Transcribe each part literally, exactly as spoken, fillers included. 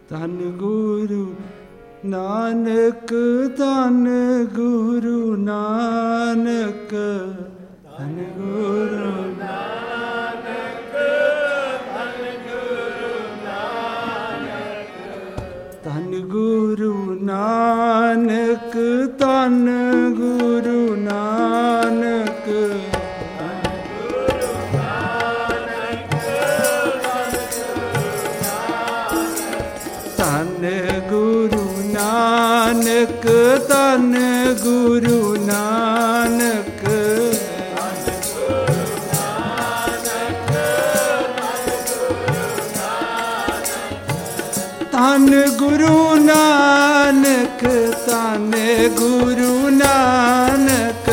ਧੰਨ ਗੁਰੂ ਨਾਨਕ, ਧੰਨ ਗੁਰੂ ਨਾਨਕ, ਧੰਨ ਗੁਰੂ ਨਾਨਕ, ਧੰਨ ਗੁਰੂ ਨਾਨਕ, ਧੰਨ ਗੁਰੂ ਨਾਨਕ, ਧੰਨ ਗੁਰੂ ਨਾਨਕ, ਧੰਨ ਗੁਰੂ ਨਾਨਕ, ਧੰਨ ਗੁਰੂ ਨਾਨਕ, ਧੰਨ ਗੁਰੂ ਨਾਨਕ, ਧੰਨ ਗੁਰੂ ਨਾਨਕ,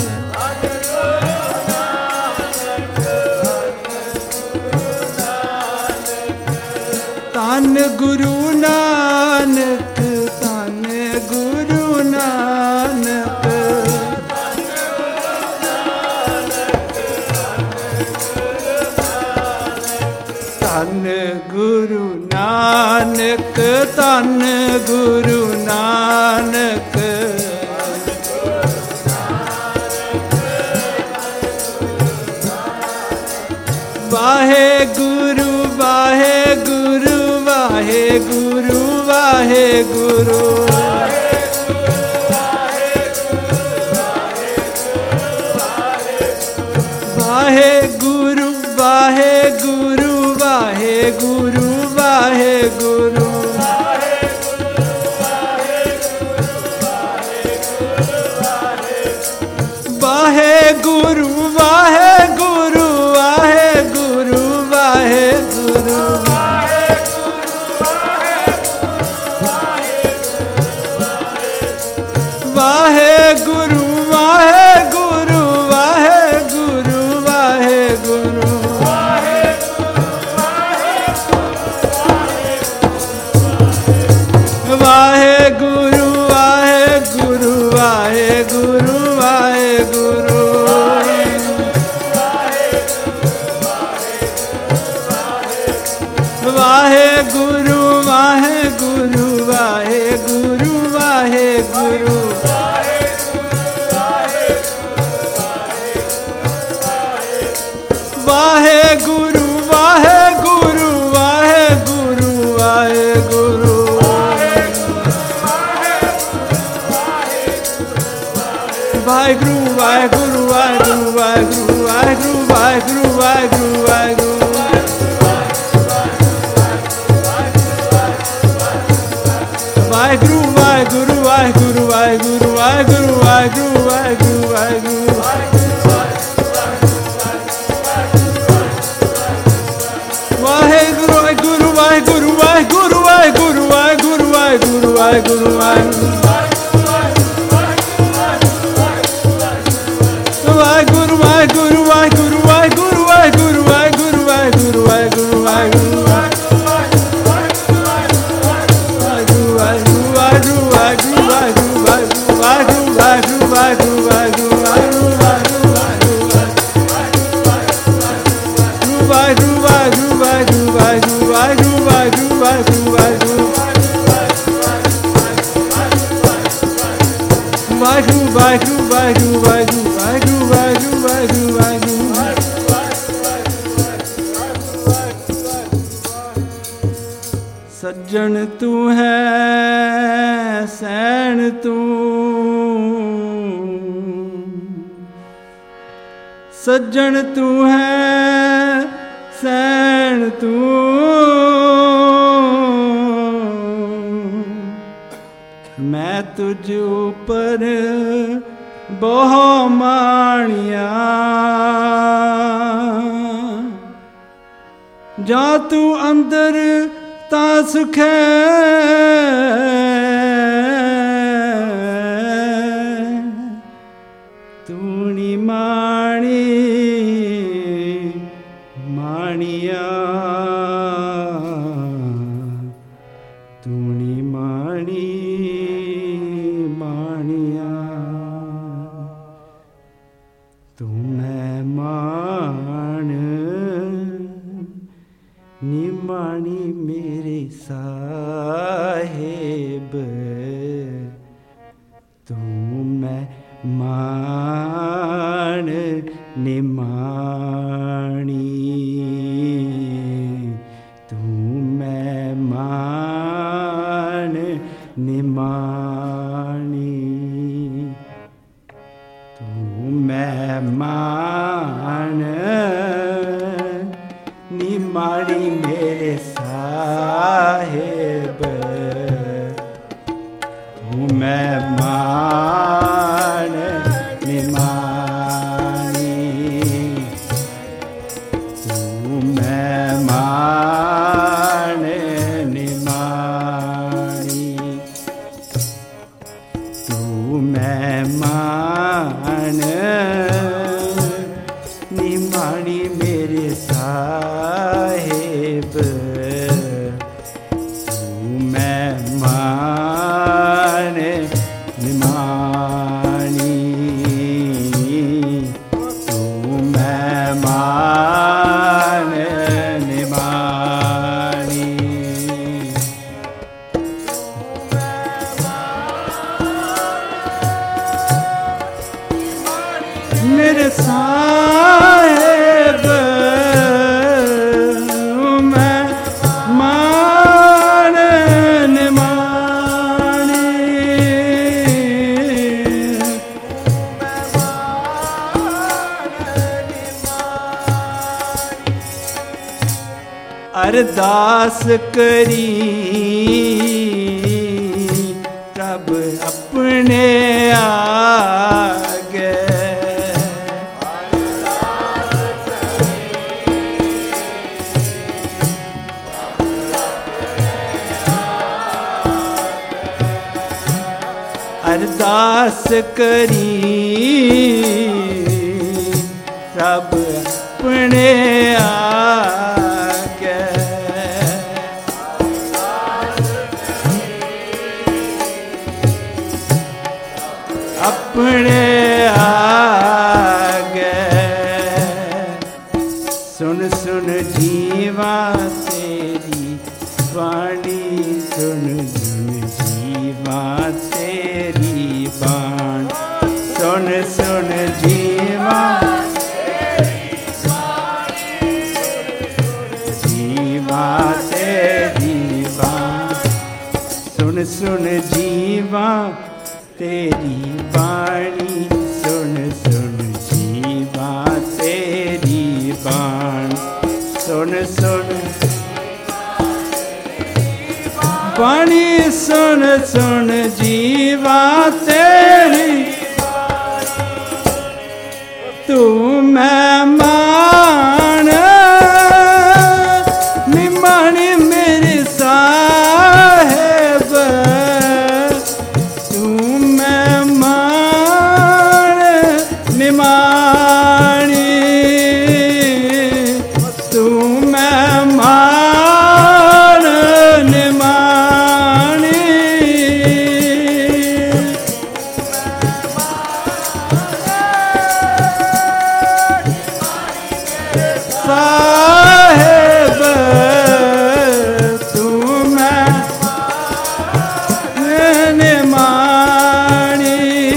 ਧੰਨ ਗੁਰੂ ਨਾਨਕ, ਧੰਨ ਗੁਰੂ ਨਾਨਕ, ਧੰਨ ਗੁਰੂ ਨਾਨਕ, ਧੰਨ ਗੁਰੂ ਨਾਨਕ, ਵਾਹਿਗੁਰੂ ਵਾਹਿਗੁਰੂ ਵਾਹਿਗੁਰੂ ਵਾਹਿਗੁਰੂ, ਵਾਹਿਗੁਰੂ ਵਾਹਿਗੁਰੂ ਵਾਹਿਗੁਰੂ ਵਾਹਿਗੁਰੂ, ਵਾਹਿਗੁਰੂ ਵਾਹਿਗੁਰੂ ਵਾਹਿਗੁਰੂ ਵਾਹਿਗੁਰੂ, ਵਾਹਿਗੁਰੂ ਵਾਹਿਗੁਰੂ ਵਾਹਿਗੁਰੂ ਵਾਹਿਗੁਰੂ, ਵਾਹਿਗੁਰੂ ਵਾਹਿਗੁਰੂ ਵਾਹਿਗੁਰੂ ਵਾਹਿਗੁਰੂ, ਵਾਹਿਗੁਰੂ ਵਾਹਿਗੁਰੂ ਵਾਹਿਗੁਰੂ ਵਾਹਿਗੁਰੂ, ਵਾਹਿਗੁਰੂ ਵਾਹਿਗੁਰੂ ਵਾਹਿਗੁਰੂ ਵਾਹਿਗੁਰੂ, ਵਾਹਿਗੁਰੂ ਵਾਹਿਗੁਰੂ ਵਾਹਿਗੁਰੂ ਵਾਹਿਗੁਰੂ ਵਾਹਿਗੁਰੂ ਵਾਹਿਗੁਰੂ ਵਾਹਿਗੁਰੂ ਵਾਹਿਗੁਰੂ, ਵਾਹਿਗੁਰੂ ਵਾਹਿਗੁਰੂ ਵਾਹਿਗੁਰੂ ਵਾਹਿਗੁਰੂ ਵਾਹਿਗੁਰੂ ਵਾਹਿਗੁਰੂ ਵਾਹਿਗੁਰੂ ਵਾਹਿਗੁਰੂ, ਵਾਹਿਗੁਰੂ ਵਾਹਿਗੁਰੂ ਵਾਹਿਗੁਰੂ ਵਾਹਿਗੁਰੂ ਵਾਹਿਗੁਰੂ ਵਾਹਿਗੁਰੂ ਵਾਹਿਗੁਰੂ ਵਾਹਿਗੁਰੂ ਵਾਹਿਗੁਰੂ, ਵਾਹਿਗੁਰੂ ਵਾਹਿਗੁਰੂ ਵਾਹਿਗੁਰੂ ਵਾਹਿਗੁਰੂ ਵਾਹਿਗੁਰੂ ਵਾਹਿਗੁਰੂ ਵਾਹਿਗੁਰੂ ਵਾਹਿਗੁਰੂ ਵਾਹਿਗੁਰੂ, ਵਾਹਿਗੁਰੂ ਵਾਹਿਗੁਰੂ ਵਾਹਿਗੁਰੂ ਵਾਹਿਗੁਰੂ ਵਾਹਿਗੁਰੂ ਵਾਹਿਗੁਰੂ ਵਾਹਿਗੁਰੂ, ਸੱਜਣ ਤੂੰ ਹੈ ਸੈਣ ਤੂੰ, ਸੱਜਣ ਤੂੰ ਹੈ ਸੈਣ ਤੂੰ, ਮੈਂ ਤੁਝ ਉੱਪਰ ਬਹੁ ਮਾਣਿਆ, ਜਾ ਤੂੰ ਅੰਦਰ ਤਾਂ ਸੁਖ ਹੈ, ਤੂੰ ਨੀ ਮਾਣੀ ਮਾਣਿਆ, ਤੂੰ ਨੀ ਮਾਣੀ ਮਾਣਿਆ, ਤੂੰ ਮਹਿਮਾਨ ਨਿਮਾਣੀ ਮੇਰੇ ਸਾਥ। साहेब तू मैं मान निमाणी तू मैं मान निमाणी तू मैं मान निमाणी मेरे साहेब तू मैं मान निमाणी तू मैं मान निमाणी तू मैं मान निमाणी मेरे साहेब तू मैं मान निमाणी तू मैं मान निमाणी मेरे साहेब मैं मान निमाणी अरदास करी तब अपने आगे अरदास करी रब अपने आगे अपने आगे सुन सुन जीवा तेरी वाणी सुन सुन जीवा तेरी बाण सुन सुन जीवा जीवा तेरी बाण सुन सुन जीवा तेरी बाणी सुन सुन जीवा तेरी बाण सुन सुन बाणी सुन सुन जीवा तेरी तू मैं मान निमाणी मेरे साहेब तू मैं मान निमाणी तू मैं मान निमाणी साहेब तू मैं निमाणी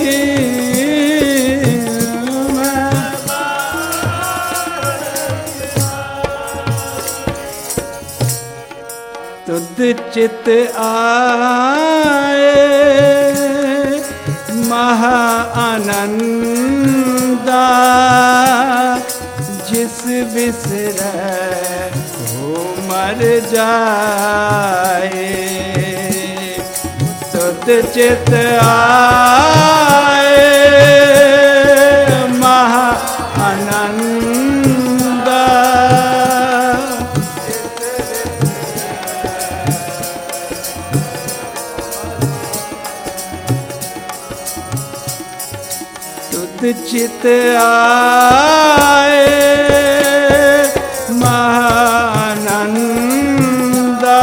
तुद चित आए महा आनंदा जिस बिसरे वो मर जाए तुद चित आए महा आनंदा तुद चित आए महानंदा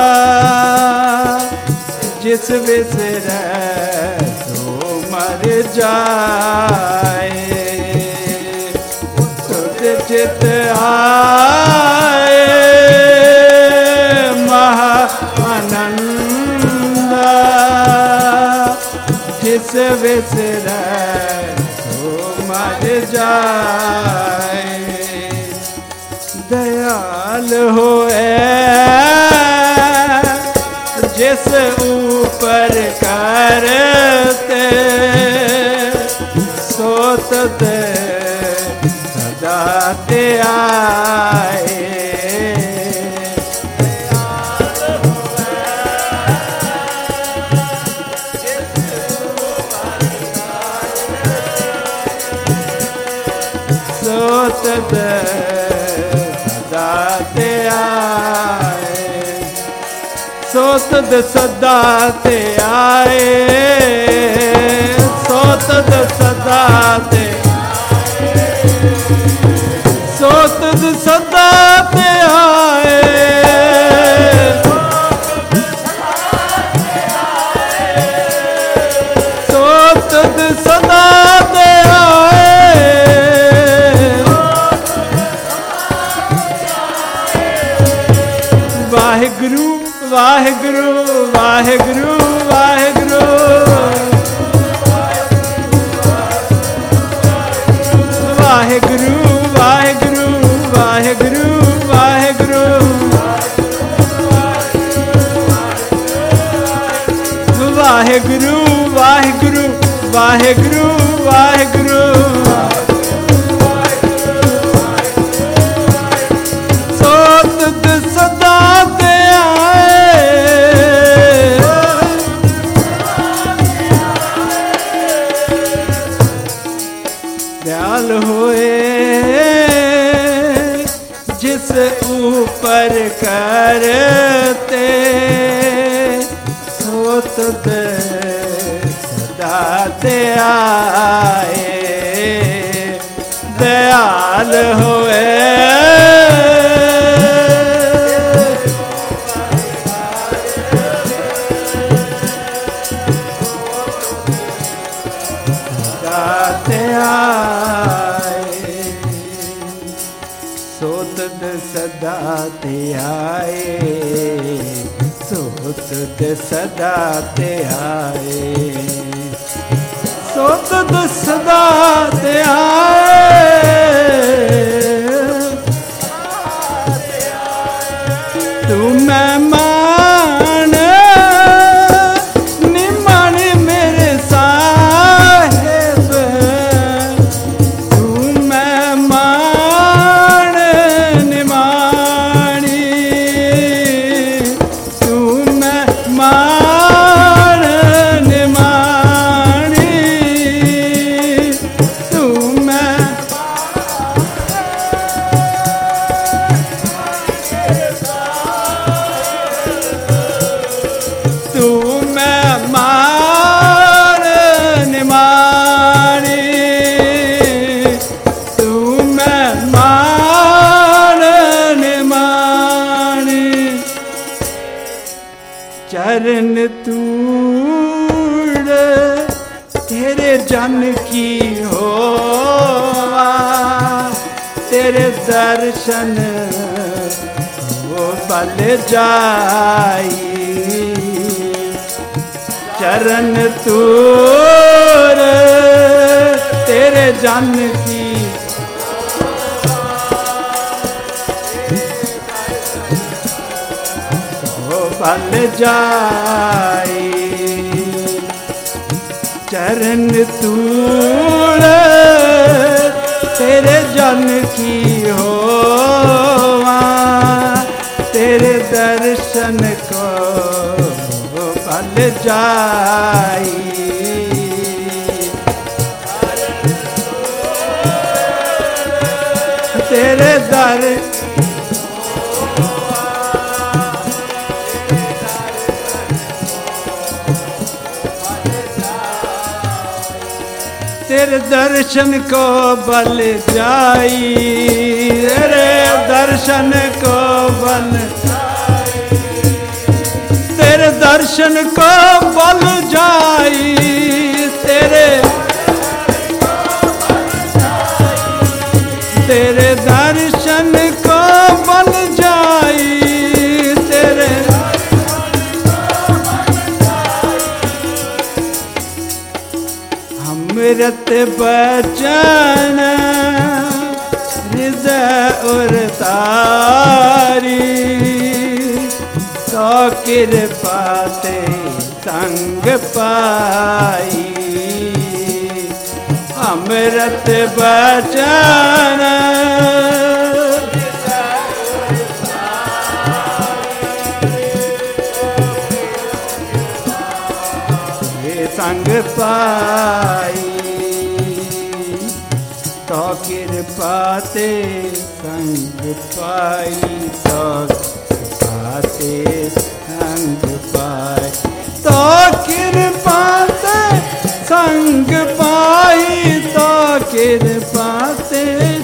जिस बिसरे तो मर जाए तुद चित आए महानंदा जिस विसरै सो मर जाए। दयाल होए जिस ऊपर करते सो तद सदा ते आए। सो तद सदा ते आए। सो तद सदा ते आए। सो तद सदा ते सो तद सदा ते आए। सो तद सदा ते आए। वाहिगुरु वाहिगुरु वाहिगुरु वाहिगुरु वाहिगुरु वाहिगुरु वाहिगुरु वाहिगुरु वाहिगुरु वाहिगुरु वाहिगुरु वाहिगुरु। सो तद सदा ते दयाल होए जिस ऊपर करते सो तद सदा ते आए। दयाल होए सदा ते आए। सो तद सदा ते आए। सो तद सदा ते आए। तू मेहमान निमान मेरे साहिब। तू मेहमान निमानी। तू मेहमान निमानी। तू मैं तू मेहमान निमानी। तू मेहमान निमानी। चरण तूड़ तेरे जन की होवा। तेरे दर्शन वो बल जाई। चरण तूर तेरे जन की वो बल जाई। चरण तूर तेरे जन की होवा। तेरे दर्शन को बल जाई। तेरे दर तेरे दर्शन को बल जाई। तेरे दर्शन को बल तेरे दर्शन को बल जाई। तेरे तेरे दर्शन को बल जाई। तेरे अमृत बचन हृदय उरतारी, तो कृपा ते संग पाई। अमृत बचन संग पाई, तो कृपा ते संग पाई, तो कृपा ते संग पाई, तो कृपा ते संग पाई, तो कृपा ते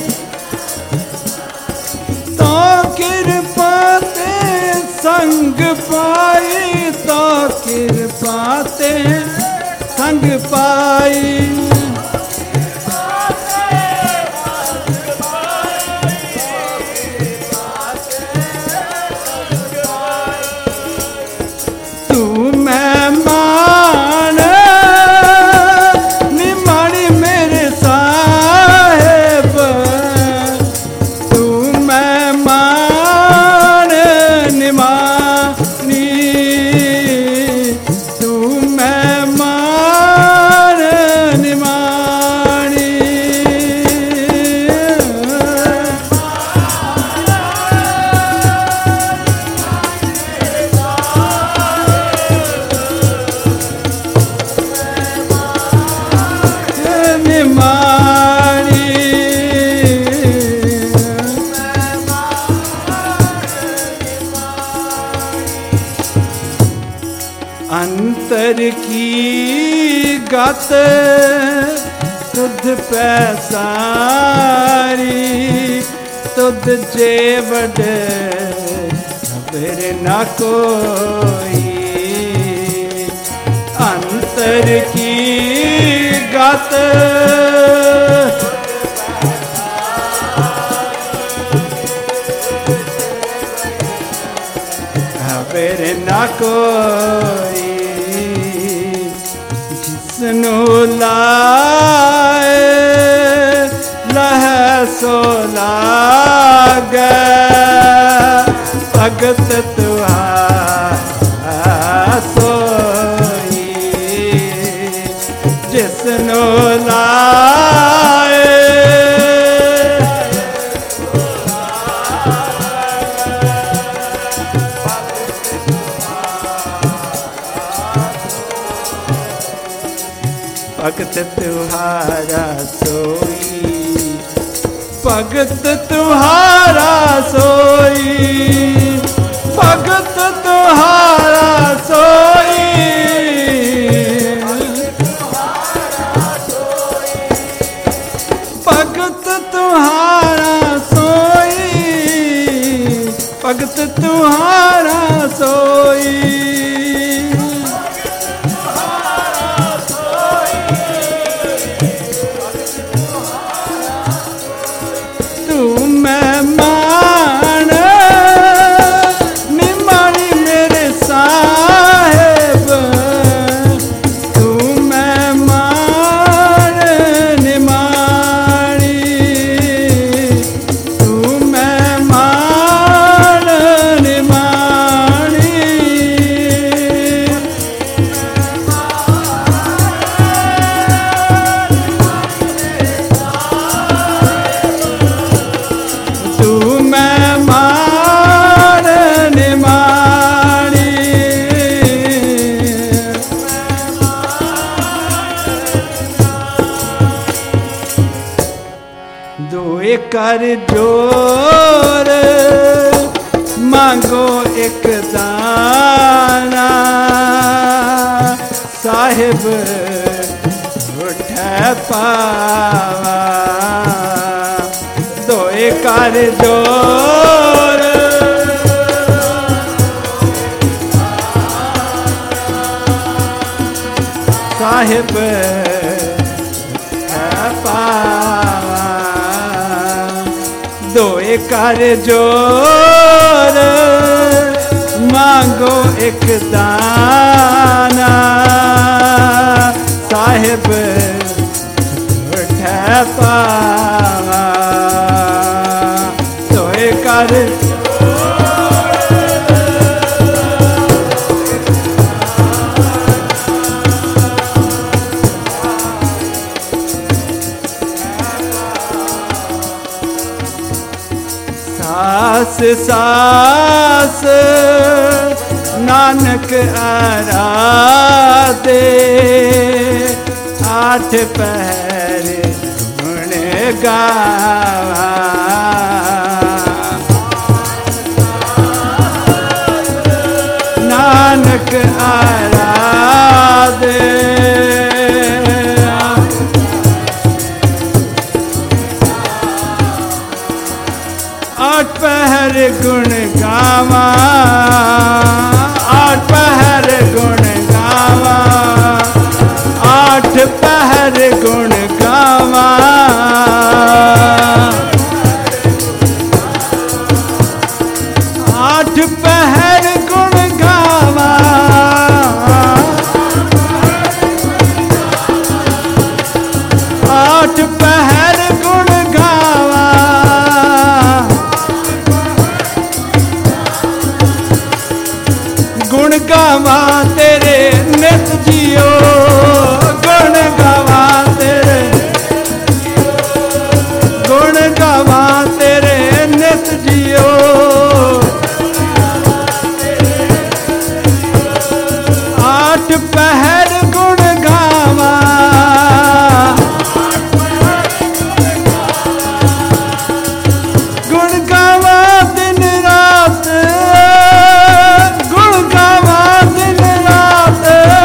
तो कृपा ते संग पाई, तो कृपा ते संग पाई। तू मेहमान निमाणी मेरे साहेब, तू मेहमान निमानी, तू मेहमान निमाणी। निमाणी अंतर की गत तुध पैसारी, तुध जेवड खबर न कोई। अंतर की गत खबर न कोई, जिसनु लाए लह सो लागे, भगत तुहारा सोई। जिसनु लाए भगत तुहारा सोई, भगत तुहारा सोई, भगत तुहारा सोई, भगत तुहारा सोई, भगत तुहारा सोई। मेहमान निमाणी मेरे साहेब, तू मेहमान निमाणी, तू मेहमान निमाणी। तू मेहमान निमाणी, दोए कर जोर मांगो एक दाना, साहिब उठे पावा। दोए कर जोर साहिब पावा, दोए कर जोर मांगो एक दाना, साहिब सास नानक आराधे, आठ पहर गुण गावा। नानक आराधे, आठ पहर गुण गावा, आठ पहर गुण गावा, आठ पहर गुण गावा। आठ पहर गुण गावा, आठ पहर गुण गावा। गुण गावा तेरे नित जियो, गुण गावा तेरे, गुण गावा तेरे नित जियो। आठ पहर गुण गावा, गुण गावा दिन रात, गुण गावा दिन रात,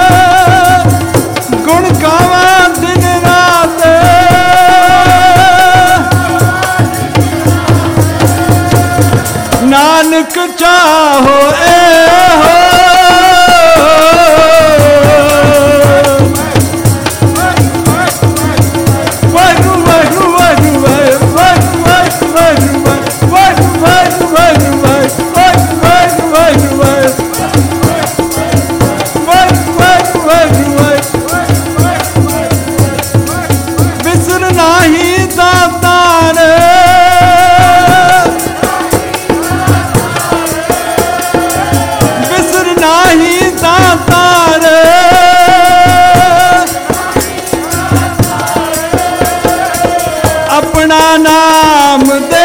गुण गावा दिन रात। नानक चाहो ए हो, विसर नाही दातार, विसर नाही दातार। अपना नाम दे,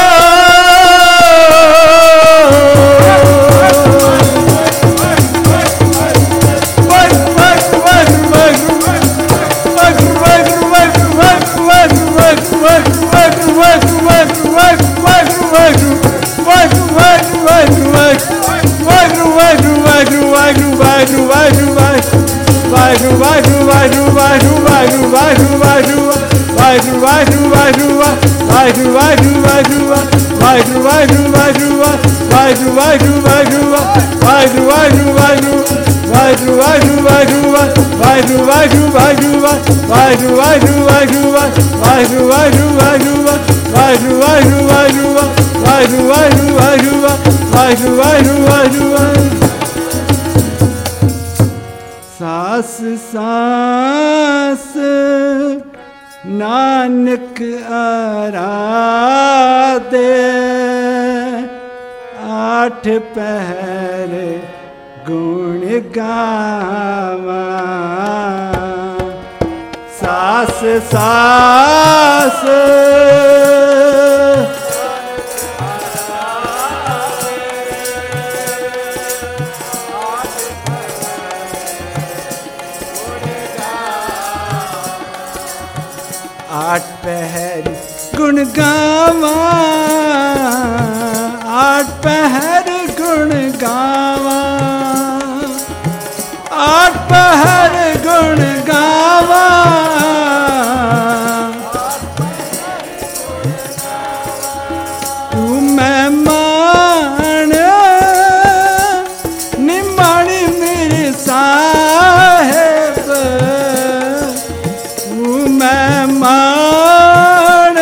सास सास नानक आराधे, आठ पहर गुण गावा। सास सास आठ पहर गुण गावा, आठ पहर गुण गावा, आठ पहर गुण गावा। तू मेहमान निमाणी मेरे साहेब, तू मेहमान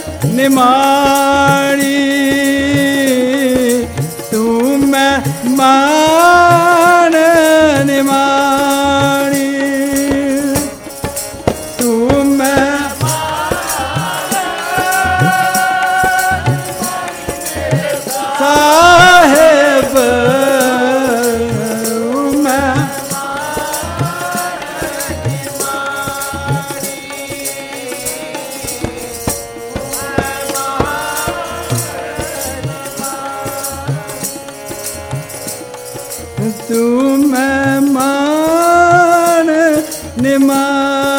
निमाणी, तू मेहमान निमाणी। तू मेहमान निमान